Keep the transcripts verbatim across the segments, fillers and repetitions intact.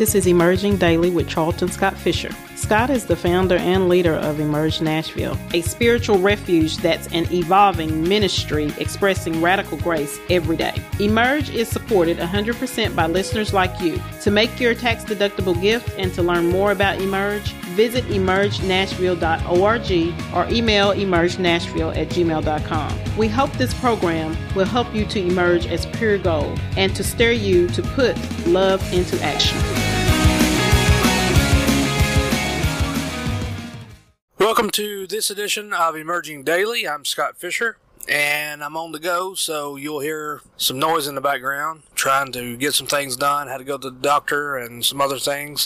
This is Emerging Daily with Charlton Scott Fisher. Scott is the founder and leader of Emerge Nashville, a spiritual refuge that's an evolving ministry expressing radical grace every day. Emerge is supported one hundred percent by listeners like you. To make your tax-deductible gift and to learn more about Emerge, visit emerge nashville dot org or email emerge nashville at gmail dot com. We hope this program will help you to emerge as pure gold and to stir you to put love into action. Welcome to this edition of Emerging Daily. I'm Scott Fisher, and I'm on the go, so you'll hear some noise in the background, trying to get some things done, had to go to the doctor and some other things.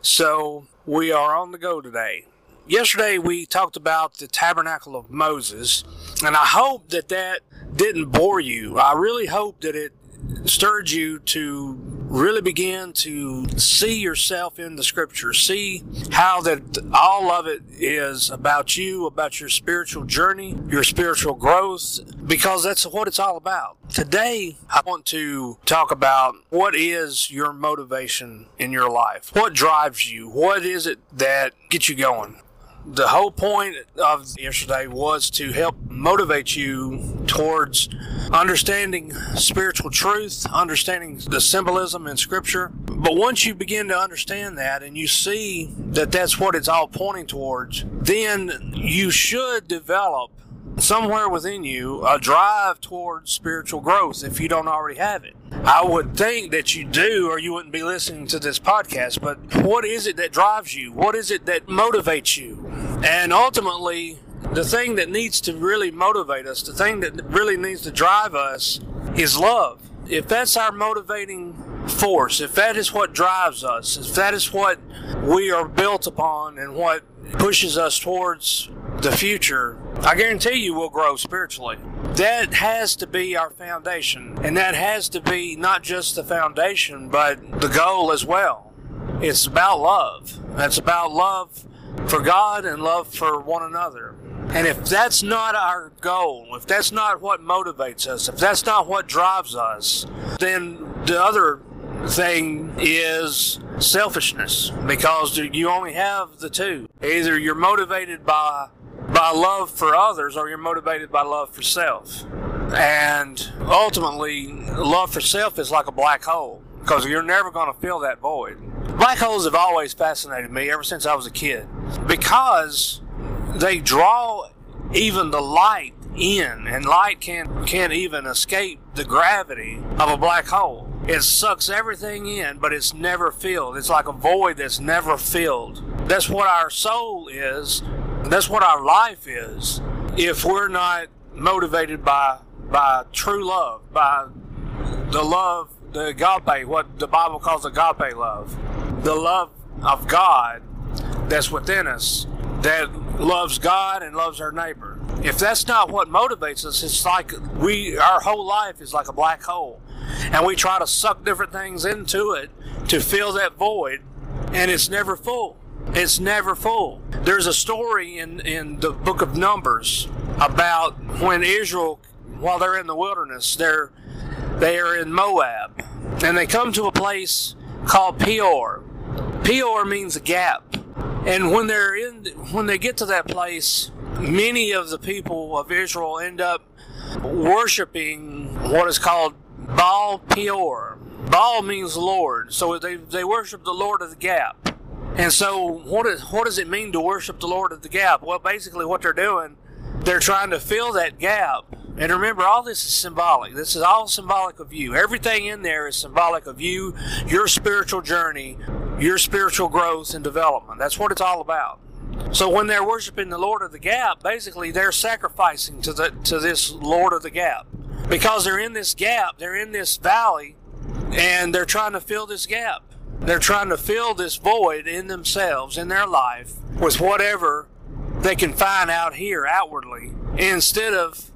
So we are on the go today. Yesterday we talked about the Tabernacle of Moses, and I hope that that didn't bore you. I really hope that it stirred you to really begin to see yourself in the Scripture, see how that all of it is about you, about your spiritual journey, your spiritual growth, because that's what it's all about. Today, I want to talk about what is your motivation in your life. What drives you? What is it that gets you going? The whole point of yesterday was to help motivate you towards understanding spiritual truth, understanding the symbolism in Scripture. But once you begin to understand that and you see that that's what it's all pointing towards, then you should develop somewhere within you a drive towards spiritual growth if you don't already have it. I would think that you do, or you wouldn't be listening to this podcast. But what is it that drives you? What is it that motivates you? And ultimately, the thing that needs to really motivate us, the thing that really needs to drive us is love. If that's our motivating force, if that is what drives us, if that is what we are built upon and what pushes us towards the future, I guarantee you we'll grow spiritually. That has to be our foundation, and that has to be not just the foundation, but the goal as well. It's about love. It's about love for God and love for one another. And if that's not our goal, if that's not what motivates us, if that's not what drives us, then the other thing is selfishness, because you only have the two. Either you're motivated by by love for others, or you're motivated by love for self. And ultimately, love for self is like a black hole, because you're never going to fill that void. Black holes have always fascinated me ever since I was a kid, because they draw even the light in, and light can't, can't even escape the gravity of a black hole. It sucks everything in, but it's never filled. It's like a void that's never filled. That's what our soul is. That's what our life is, if we're not motivated by by true love, by the love, the agape, what the Bible calls agape love, the love of God that's within us, that loves God and loves our neighbor. If that's not what motivates us, it's like we, our whole life is like a black hole, and we try to suck different things into it to fill that void, and it's never full. It's never full. There's a story in, in the book of Numbers about when Israel, while they're in the wilderness, they're they are in Moab, and they come to a place called Peor. Peor means a gap. And when they're in, when they get to that place, many of the people of Israel end up worshiping what is called Baal Peor. Baal means Lord, so they they worship the Lord of the gap. And so what, is, what does it mean to worship the Lord of the gap? Well, basically what they're doing, they're trying to fill that gap. And remember, all this is symbolic. This is all symbolic of you. Everything in there is symbolic of you, your spiritual journey, your spiritual growth and development. That's what it's all about. So when they're worshiping the Lord of the gap, basically they're sacrificing to the to this Lord of the gap. Because they're in this gap, they're in this valley, and they're trying to fill this gap. They're trying to fill this void in themselves, in their life, with whatever they can find out here outwardly, instead of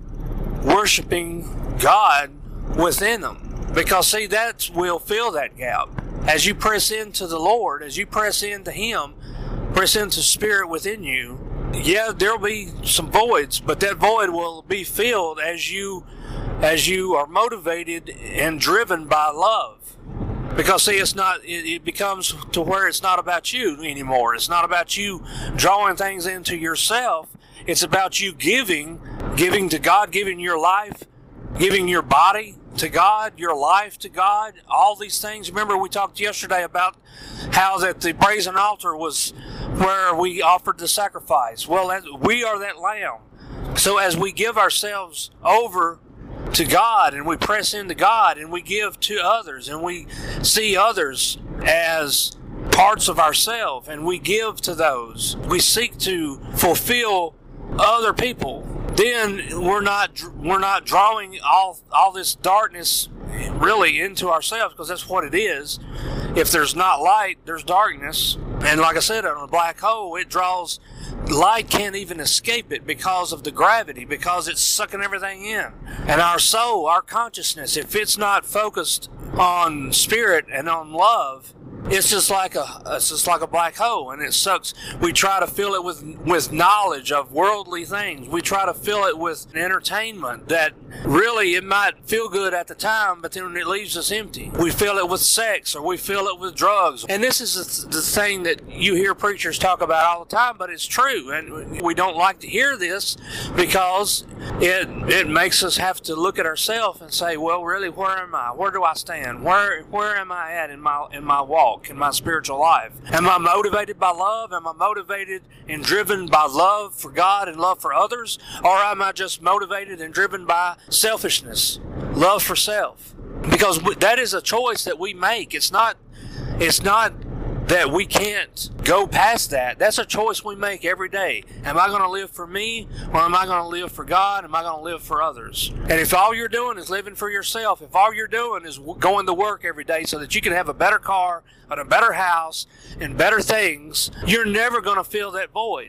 worshiping God within them. Because, see, that will fill that gap. As you press into the Lord, as you press into Him, press into Spirit within you, yeah, there'll be some voids, but that void will be filled as you, as you are motivated and driven by love. Because, see, it's not, it, it becomes to where it's not about you anymore. It's not about you drawing things into yourself. It's about you giving, giving to God, giving your life, giving your body to God, your life to God, all these things. Remember, we talked yesterday about how that the brazen altar was where we offered the sacrifice. Well, that, we are that lamb. So as we give ourselves over to God and we press into God and we give to others and we see others as parts of ourselves and we give to those, we seek to fulfill other people, then we're not we're not drawing all all this darkness really into ourselves, because that's what it is. If there's not light, there's darkness. And like I said, on a black hole, it draws, light can't even escape it because of the gravity, because it's sucking everything in. And our soul, our consciousness, if it's not focused on spirit and on love, it's just like a it's just like a black hole, and it sucks. We try to fill it with with knowledge of worldly things. We try to fill it with entertainment that really it might feel good at the time, but then it leaves us empty. We fill it with sex, or we fill it with drugs. And this is the thing that you hear preachers talk about all the time, but it's true. And we don't like to hear this because it it makes us have to look at ourselves and say, well, really, where am I? Where do I stand? Where where am I at in my in my walk? In my spiritual life? Am I motivated by love? Am I motivated and driven by love for God and love for others? Or am I just motivated and driven by selfishness, love for self? Because that is a choice that we make. It's not, it's not that we can't go past that. That's a choice we make every day. Am I going to live for me, or am I going to live for God? Am I going to live for others? And if all you're doing is living for yourself, if all you're doing is going to work every day so that you can have a better car and a better house and better things, you're never going to fill that void.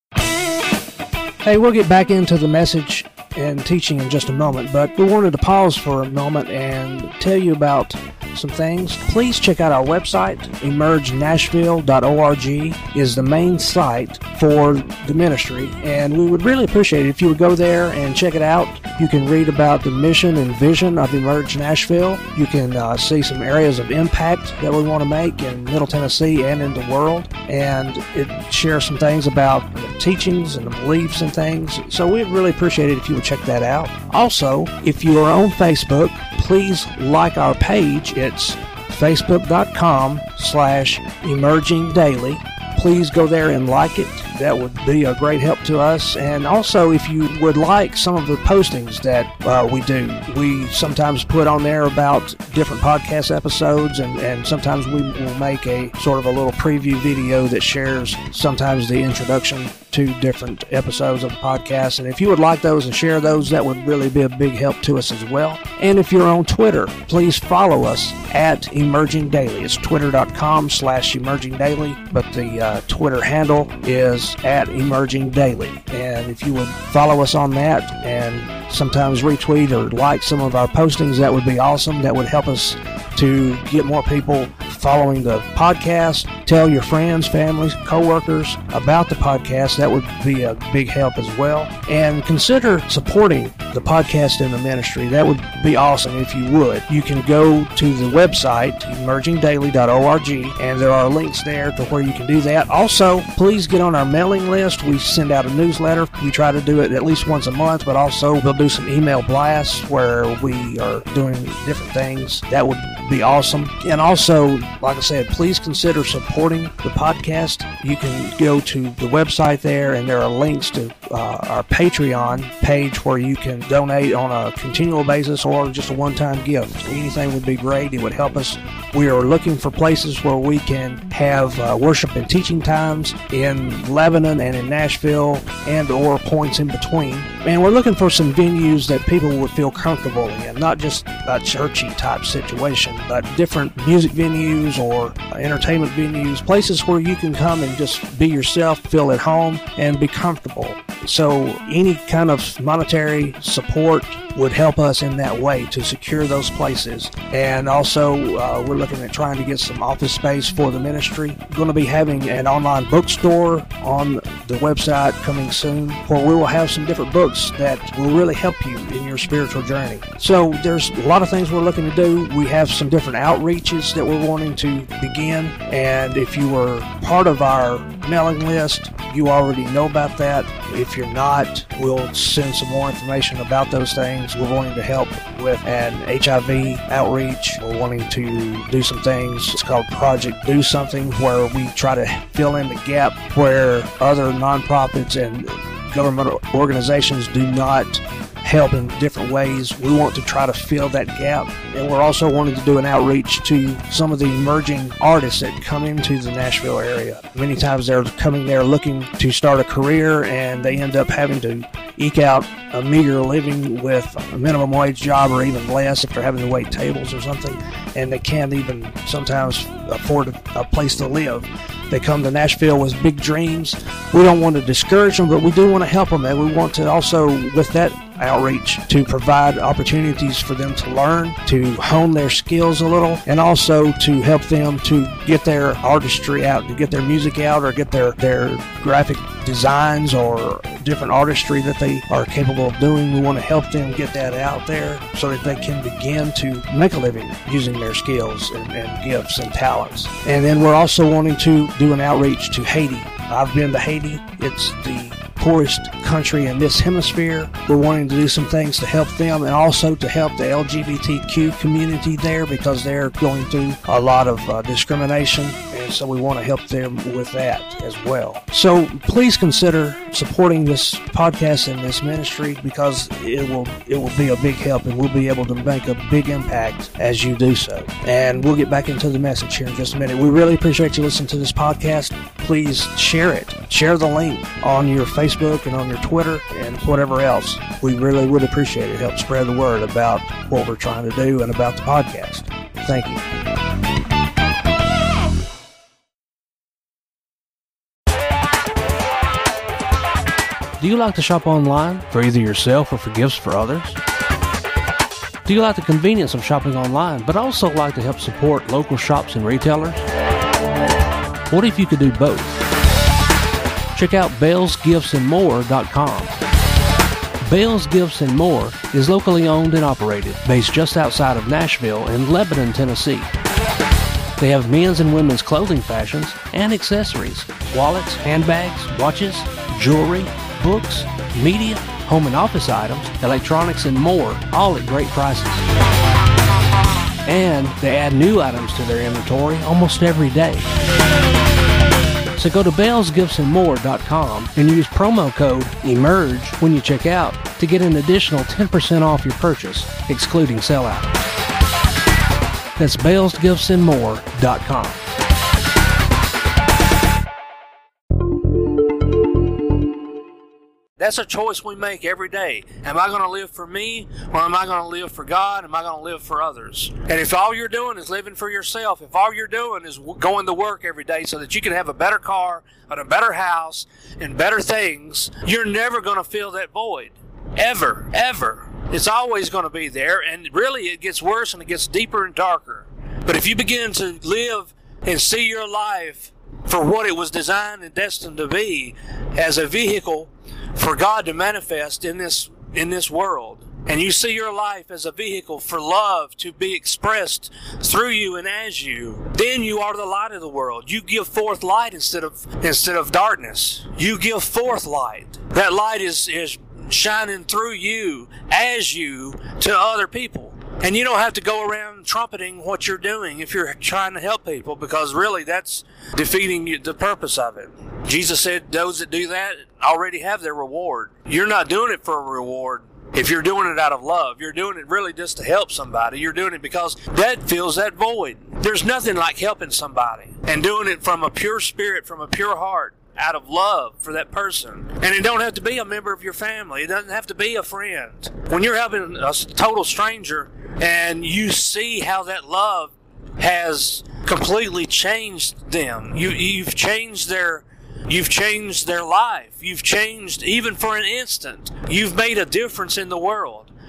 Hey, we'll get back into the message and teaching in just a moment, but we wanted to pause for a moment and tell you about some things. Please check out our website. emerge nashville dot org is the main site for the ministry, and we would really appreciate it if you would go there and check it out. You can read about the mission and vision of Emerge Nashville. You can uh, see some areas of impact that we want to make in Middle Tennessee and in the world, and it shares some things about the teachings and the beliefs and things. So we'd really appreciate it if you would check that out. Also, if you are on Facebook, please like our page. It's facebook.com slash emerging daily. Please go there and like it. That would be a great help to us. And also, if you would like some of the postings that uh, we do, we sometimes put on there about different podcast episodes, and, and sometimes we will make a sort of a little preview video that shares sometimes the introduction to different episodes of the podcast. And if you would like those and share those, that would really be a big help to us as well. And if you're on Twitter, please follow us at Emerging Daily. It's twitter.com slash Emerging Daily, but the uh, Twitter handle is at Emerging Daily. And if you would follow us on that and sometimes retweet or like some of our postings, that would be awesome. That would help us to get more people following the podcast. Tell your friends, families, co-workers about the podcast. That would be a big help as well. And consider supporting the podcast and the ministry. That would be awesome if you would. You can go to the website, emerging daily dot org, and there are links there to where you can do that. Also, please get on our mailing list. We send out a newsletter. We try to do it at least once a month, but also we'll do some email blasts where we are doing different things. That would be awesome. And also, like I said, please consider supporting the podcast. You can go to the website there, and there are links to uh, our Patreon page where you can donate on a continual basis or just a one-time gift. Anything would be great. It would help us. We are looking for places where we can have uh, worship and teaching times in Lebanon and in Nashville, and or points in between. And we're looking for some venues that people would feel comfortable in, not just a churchy type situation, but different music venues or entertainment venues, places where you can come and just be yourself, feel at home, and be comfortable. So any kind of monetary support would help us in that way to secure those places. And also, uh, we're looking at trying to get some office space for the ministry. We're going to be having an online bookstore on the website coming soon, where we will have some different books that will really help you in your spiritual journey. So there's a lot of things we're looking to do. We have some different outreaches that we're wanting to begin, and if you were part of our mailing list, you already know about that. If you're not, we'll send some more information about those things. We're wanting to help with an H I V outreach. We're wanting to do some things. It's called Project Do Something, where we try to fill in the gap where other nonprofits and government organizations do not help in different ways. We want to try to fill that gap, and we're also wanting to do an outreach to some of the emerging artists that come into the Nashville area. Many times they're coming there looking to start a career, and they end up having to eke out a meager living with a minimum wage job or even less if they're having to wait tables or something, and they can't even sometimes afford a, a place to live. They come to Nashville with big dreams. We don't want to discourage them, but we do want to help them, and we want to also, with that outreach, to provide opportunities for them to learn, to hone their skills a little, and also to help them to get their artistry out, to get their music out, or get their, their graphic designs or different artistry that they are capable of doing. We want to help them get that out there so that they can begin to make a living using their skills and, and gifts and talents. And then we're also wanting to do an outreach to Haiti. I've been to Haiti. It's the poorest country in this hemisphere. We're wanting to do some things to help them, and also to help the L G B T Q community there, because they're going through a lot of uh, discrimination, and so we want to help them with that as well. So please consider supporting this podcast and this ministry, because it will it will be a big help, and we'll be able to make a big impact as you do so. And we'll get back into the message here in just a minute. We really appreciate you listening to this podcast. Please share it. Share the link on your Facebook and on your Twitter and whatever else. We really would appreciate it. Help spread the word about what we're trying to do and about the podcast. Thank you. Do you like to shop online for either yourself or for gifts for others? Do you like the convenience of shopping online, but also like to help support local shops and retailers? What if you could do both? Check out Bales Gifts and More dot com. Bales Gifts and More is locally owned and operated, based just outside of Nashville in Lebanon, Tennessee. They have men's and women's clothing fashions and accessories, wallets, handbags, watches, jewelry, books, media, home and office items, electronics, and more, all at great prices. And they add new items to their inventory almost every day. So go to Bales Gifts and More dot com and use promo code EMERGE when you check out to get an additional ten percent off your purchase, excluding sellout. That's Bales Gifts and More dot com. That's a choice we make every day. Am I going to live for me, or am I going to live for God? Am I going to live for others? And if all you're doing is living for yourself, if all you're doing is going to work every day so that you can have a better car and a better house and better things, you're never going to fill that void. Ever, ever. It's always going to be there, and really it gets worse and it gets deeper and darker. But if you begin to live and see your life for what it was designed and destined to be, as a vehicle for God to manifest in this in this world, and you see your life as a vehicle for love to be expressed through you and as you, then you are the light of the world. You give forth light instead of instead of darkness. You give forth light. That light is is shining through you as you to other people. And you don't have to go around trumpeting what you're doing if you're trying to help people, because really that's defeating the purpose of it. Jesus said those that do that already have their reward. You're not doing it for a reward if you're doing it out of love. You're doing it really just to help somebody. You're doing it because that fills that void. There's nothing like helping somebody and doing it from a pure spirit, from a pure heart, out of love for that person. And it don't have to be a member of your family. It doesn't have to be a friend. When you're helping a total stranger and you see how that love has completely changed them, you, you've changed their You've changed their life. You've changed, even for an instant, you've made a difference in the world.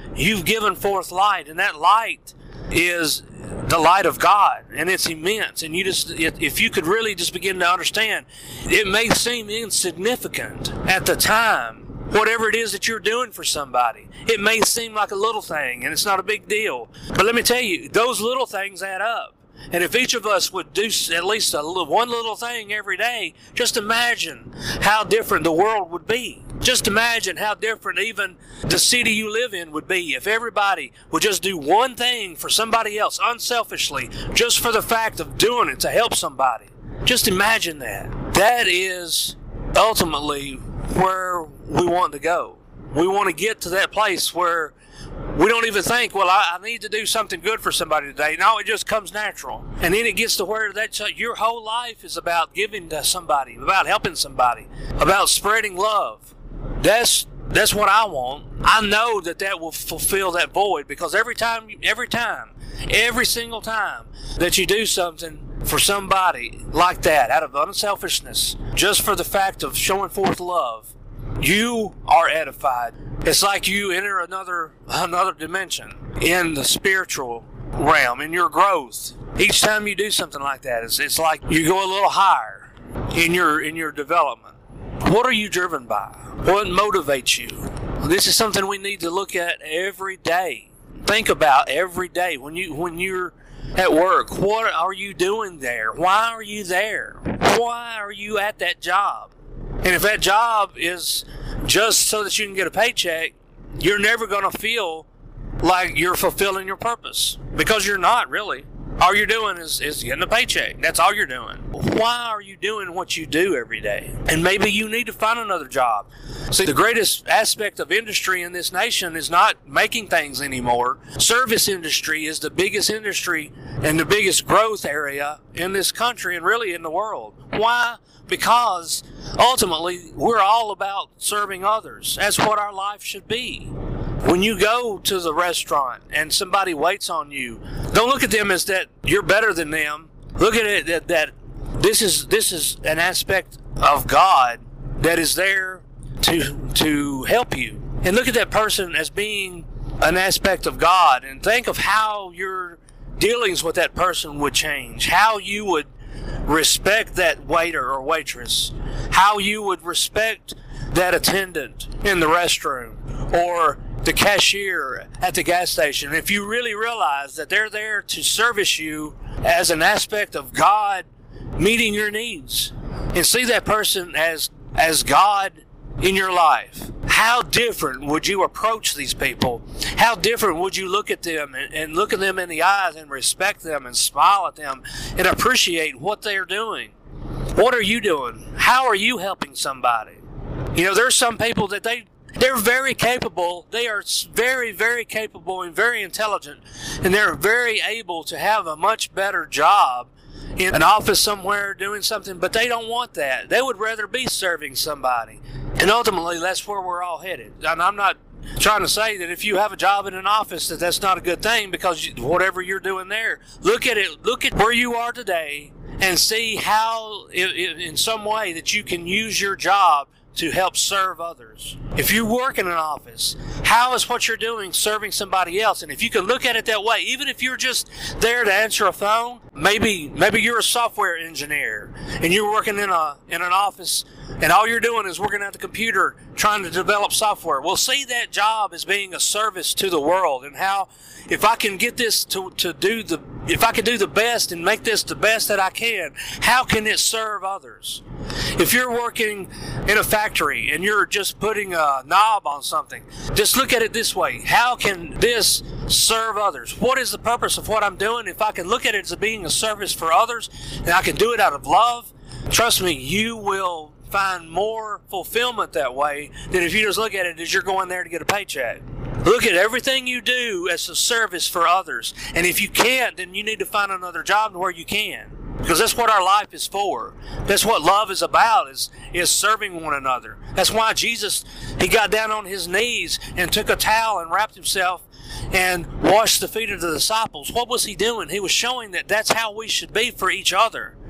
you've given forth light, and that light is the light of God, and it's immense. And you just, if you could really just begin to understand, it may seem insignificant at the time, whatever it is that you're doing for somebody. It may seem like a little thing, and it's not a big deal. But let me tell you, those little things add up. And if each of us would do at least a little, one little thing every day, just imagine how different the world would be. Just imagine how different even the city you live in would be if everybody would just do one thing for somebody else unselfishly, just for the fact of doing it to help somebody. Just imagine that. That is ultimately where we want to go. We want to get to that place where we don't even think, well, I, I need to do something good for somebody today. No, it just comes natural. And then it gets to where that's, your whole life is about giving to somebody, about helping somebody, about spreading love. That's that's what I want. I know that that will fulfill that void, because every time, every time, every single time that you do something for somebody like that, out of unselfishness, just for the fact of showing forth love, you are edified. It's like you enter another another dimension in the spiritual realm, in your growth. Each time you do something like that, it's, it's like you go a little higher in your in your development. What are you driven by? What motivates you? This is something we need to look at every day. Think about every day when you when you're at work. What are you doing there? Why are you there? Why are you at that job? And if that job is just so that you can get a paycheck, you're never going to feel like you're fulfilling your purpose, because you're not really. All you're doing is, is getting a paycheck. That's all you're doing. Why are you doing what you do every day? And maybe you need to find another job. See, the greatest aspect of industry in this nation is not making things anymore. Service industry is the biggest industry and the biggest growth area in this country and really in the world. Why? Because ultimately we're all about serving others. That's what our life should be. When you go to the restaurant and somebody waits on you, don't look at them as that you're better than them. Look at it that, that this is this is an aspect of God that is there to to help you. And look at that person as being an aspect of God, and think of how your dealings with that person would change, how you would respect that waiter or waitress, how you would respect that attendant in the restroom or the cashier at the gas station. If you really realize that they're there to service you as an aspect of God meeting your needs, and see that person as as God in your life, how different would you approach these people? How different would you look at them and, and look at them in the eyes and respect them and smile at them and appreciate what they're doing? What are you doing? How are you helping somebody? You know, there's some people that they They're very capable. They are very, very capable and very intelligent, and they're very able to have a much better job in an office somewhere doing something, but they don't want that. They would rather be serving somebody. And ultimately, that's where we're all headed. And I'm not trying to say that if you have a job in an office that that's not a good thing, because you, whatever you're doing there, look at it, look at where you are today and see how it, it, in some way that you can use your job to help serve others. If you work in an office, how is what you're doing serving somebody else? And if you can look at it that way, even if you're just there to answer a phone, maybe maybe you're a software engineer and you're working in a in an office and all you're doing is working at the computer trying to develop software. Well, see that job as being a service to the world, and how if I can get this to, to do the if I can do the best and make this the best that I can, how can it serve others? If you're working in a factory and you're just putting a knob on something, just look at it this way. How can this serve others? What is the purpose of what I'm doing? If I can look at it as being a service for others and I can do it out of love, trust me, you will find more fulfillment that way than if you just look at it as you're going there to get a paycheck. Look at everything you do as a service for others. And if you can't, then you need to find another job where you can. Because that's what our life is for. That's what love is about, is, is serving one another. That's why Jesus, he got down on his knees and took a towel and wrapped himself and washed the feet of the disciples. What was he doing? He was showing that that's how we should be for each other.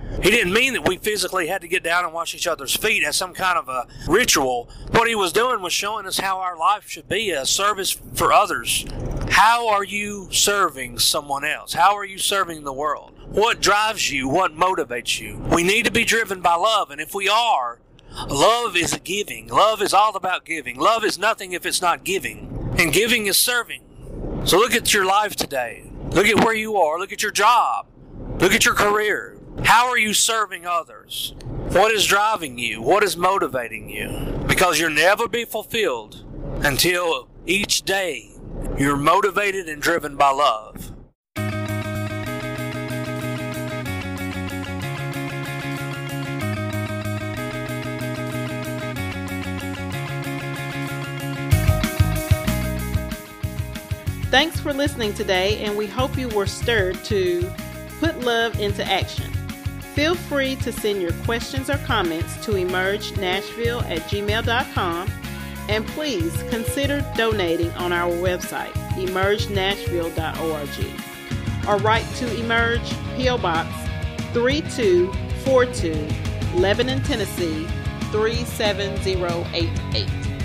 He didn't mean that we physically had to get down and wash each other's feet as some kind of a ritual. What he was doing was showing us how our life should be, a service for others. How are you serving someone else? How are you serving the world? What drives you? What motivates you? We need to be driven by love, and if we are, love is giving. Love is all about giving. Love is nothing if it's not giving, and giving is serving. So look at your life today. Look at where you are. Look at your job. Look at your career. How are you serving others? What is driving you? What is motivating you? Because you'll never be fulfilled until each day you're motivated and driven by love. Thanks for listening today, and we hope you were stirred to put love into action. Feel free to send your questions or comments to emerge nashville at gmail dot com, and please consider donating on our website, emerge nashville dot org, or write to Emerge, P O Box three two four two, Lebanon, Tennessee three seven zero eight eight.